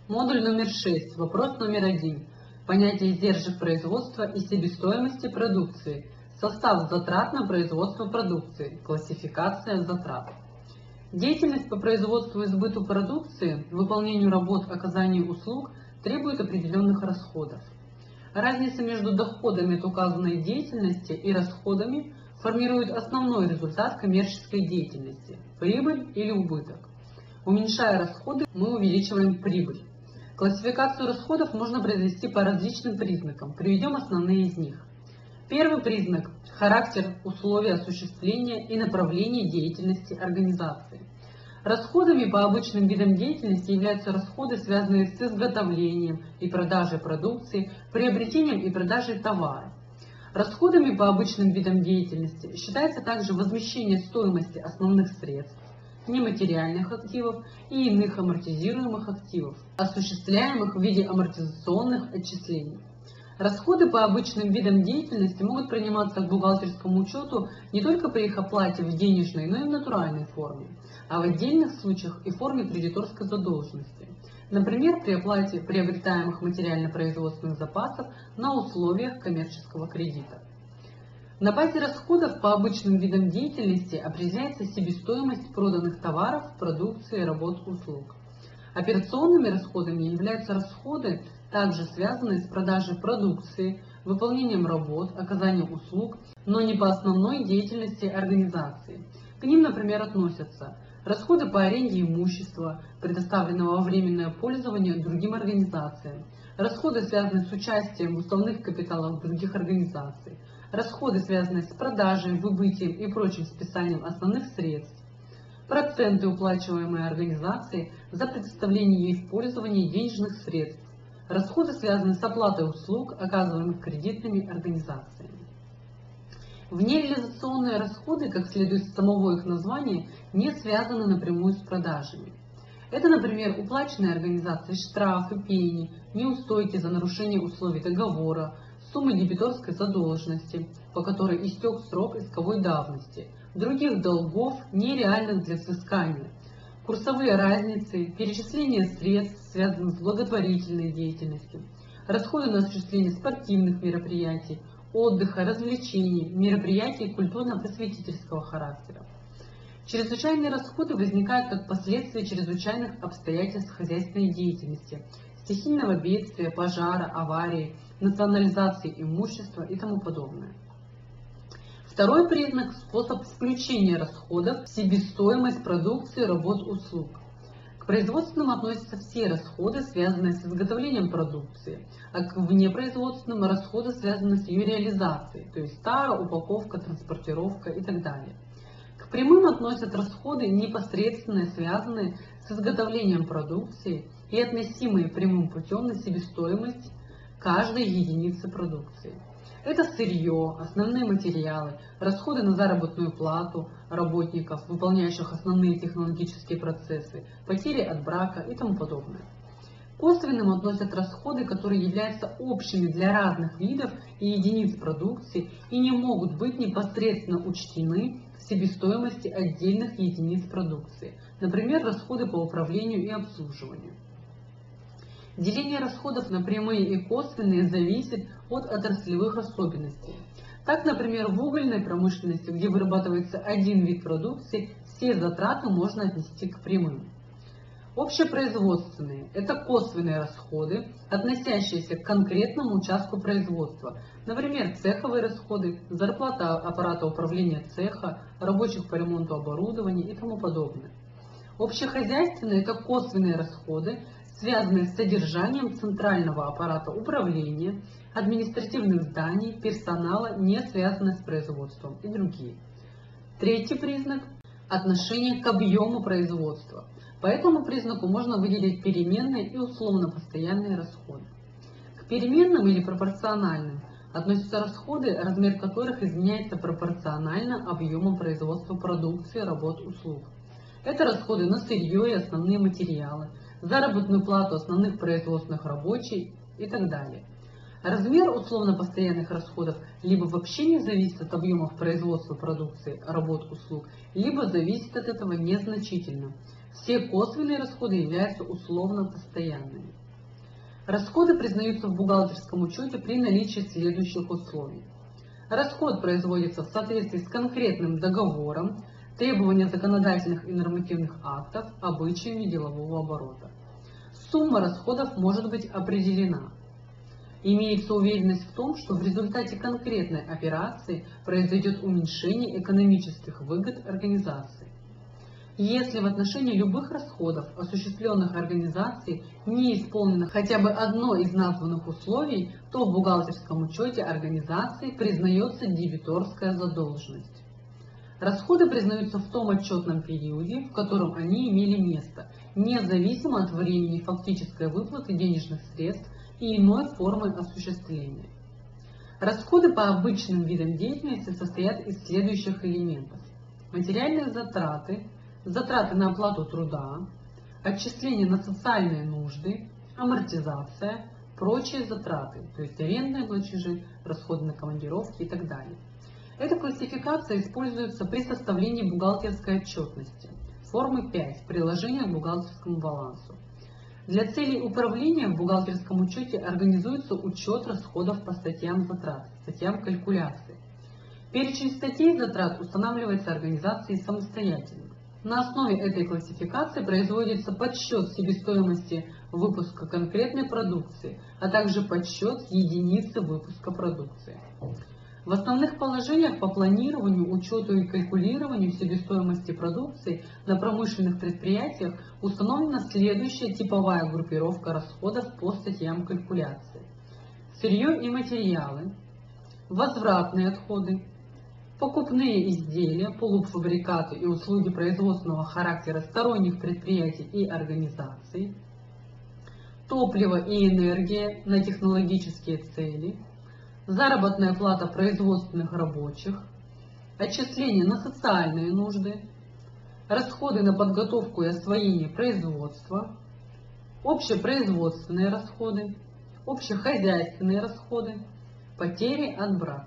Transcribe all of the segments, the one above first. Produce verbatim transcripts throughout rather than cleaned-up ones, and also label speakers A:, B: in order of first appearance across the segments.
A: Модуль номер шесть. Вопрос номер один. Понятие издержек производства и себестоимости продукции. Состав затрат на производство продукции. Классификация затрат. Деятельность по производству и сбыту продукции, выполнению работ, оказанию услуг требует определенных расходов. Разница между доходами от указанной деятельности и расходами формирует основной результат коммерческой деятельности – прибыль или убыток. Уменьшая расходы, мы увеличиваем прибыль. Классификацию расходов можно произвести по различным признакам. Приведем основные из них. Первый признак – характер, условия осуществления и направление деятельности организации. Расходами по обычным видам деятельности являются расходы, связанные с изготовлением и продажей продукции, приобретением и продажей товара. Расходами по обычным видам деятельности считается также возмещение стоимости основных средств, нематериальных активов и иных амортизируемых активов, осуществляемых в виде амортизационных отчислений. Расходы по обычным видам деятельности могут приниматься к бухгалтерскому учету не только при их оплате в денежной, но и в натуральной форме, а в отдельных случаях и в форме кредиторской задолженности. Например, при оплате приобретаемых материально-производственных запасов на условиях коммерческого кредита. На базе расходов по обычным видам деятельности определяется себестоимость проданных товаров, продукции, работ, услуг. Операционными расходами являются расходы, также связанные с продажей продукции, выполнением работ, оказанием услуг, но не по основной деятельности организации. К ним, например, относятся расходы по аренде имущества, предоставленного во временное пользование другим организациям, расходы, связанные с участием в уставных капиталах других организаций, расходы, связанные с продажей, выбытием и прочим списанием основных средств, проценты, уплачиваемые организацией за предоставление ей в пользование денежных средств, расходы, связанные с оплатой услуг, оказываемых кредитными организациями. Внереализационные расходы, как следует из самого их названия, не связаны напрямую с продажами. Это, например, уплаченные организацией штрафы, пени, неустойки за нарушение условий договора, суммы дебиторской задолженности, по которой истек срок исковой давности, других долгов, нереальных для взыскания, курсовые разницы, перечисление средств, связанных с благотворительной деятельностью, расходы на осуществление спортивных мероприятий, отдыха, развлечений, мероприятий культурно-просветительского характера. Чрезвычайные расходы возникают как последствия чрезвычайных обстоятельств хозяйственной деятельности, стихийного бедствия, пожара, аварии, национализации имущества и тому подобное. Второй признак – способ включения расходов в себестоимость продукции, работ, услуг. К производственным относятся все расходы, связанные с изготовлением продукции, а к внепроизводственным – расходы, связанные с ее реализацией, то есть тара, упаковка, транспортировка и так далее. К прямым относят расходы, непосредственно связанные с изготовлением продукции и относимые прямым путем на себестоимость каждой единицы продукции. Это сырье, основные материалы, расходы на заработную плату работников, выполняющих основные технологические процессы, потери от брака и тому подобное. К косвенным относят расходы, которые являются общими для разных видов и единиц продукции и не могут быть непосредственно учтены в себестоимости отдельных единиц продукции, например, расходы по управлению и обслуживанию. Деление расходов на прямые и косвенные зависит от отраслевых особенностей. Так, например, в угольной промышленности, где вырабатывается один вид продукции, все затраты можно отнести к прямым. Общепроизводственные – это косвенные расходы, относящиеся к конкретному участку производства, например, цеховые расходы, зарплата аппарата управления цеха, рабочих по ремонту оборудования и тому подобное. Общехозяйственные – это косвенные расходы, связанные с содержанием центрального аппарата управления, административных зданий, персонала, не связанных с производством и другие. Третий признак – отношение к объему производства. По этому признаку можно выделить переменные и условно-постоянные расходы. К переменным или пропорциональным относятся расходы, размер которых изменяется пропорционально объему производства продукции, работ, услуг. Это расходы на сырье и основные материалы, заработную плату основных производственных рабочих и так далее. Размер условно-постоянных расходов либо вообще не зависит от объемов производства продукции, работ, услуг, либо зависит от этого незначительно. Все косвенные расходы являются условно постоянными. Расходы признаются в бухгалтерском учете при наличии следующих условий. Расход производится в соответствии с конкретным договором, требования законодательных и нормативных актов, обычаями делового оборота. Сумма расходов может быть определена. Имеется уверенность в том, что в результате конкретной операции произойдет уменьшение экономических выгод организации. Если в отношении любых расходов, осуществленных организацией, не исполнено хотя бы одно из названных условий, то в бухгалтерском учете организации признается дебиторская задолженность. Расходы признаются в том отчетном периоде, в котором они имели место, независимо от времени фактической выплаты денежных средств и иной формы осуществления. Расходы по обычным видам деятельности состоят из следующих элементов: материальные затраты, затраты на оплату труда, отчисления на социальные нужды, амортизация, прочие затраты, то есть арендные платежи, расходы на командировки и так далее. Эта классификация используется при составлении бухгалтерской отчетности, формы пять, приложения к бухгалтерскому балансу. Для целей управления в бухгалтерском учете организуется учет расходов по статьям затрат, статьям калькуляции. Перечень статей затрат устанавливается организацией самостоятельно. На основе этой классификации производится подсчет себестоимости выпуска конкретной продукции, а также подсчет единицы выпуска продукции. В основных положениях по планированию, учету и калькулированию себестоимости продукции на промышленных предприятиях установлена следующая типовая группировка расходов по статьям калькуляции: сырье и материалы, возвратные отходы, покупные изделия, полуфабрикаты и услуги производственного характера сторонних предприятий и организаций, топливо и энергия на технологические цели, заработная плата производственных рабочих, отчисления на социальные нужды, расходы на подготовку и освоение производства, общепроизводственные расходы, общехозяйственные расходы, потери от брака.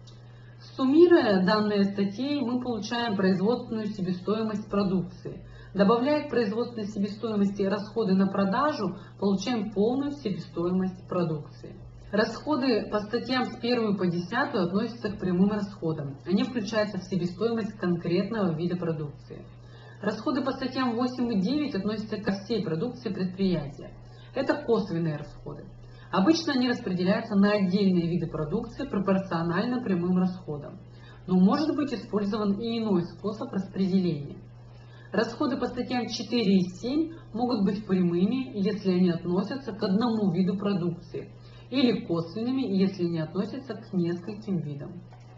A: Суммируя данные статьи, мы получаем производственную себестоимость продукции. Добавляя к производственной себестоимости расходы на продажу, получаем полную себестоимость продукции. Расходы по статьям с первой по десятую относятся к прямым расходам. Они включаются в себестоимость конкретного вида продукции. Расходы по статьям восемь и девять относятся ко всей продукции предприятия. Это косвенные расходы. Обычно они распределяются на отдельные виды продукции пропорционально прямым расходам, но может быть использован и иной способ распределения. Расходы по статьям четыре и семь могут быть прямыми, если они относятся к одному виду продукции, или косвенными, если не относятся к нескольким видам.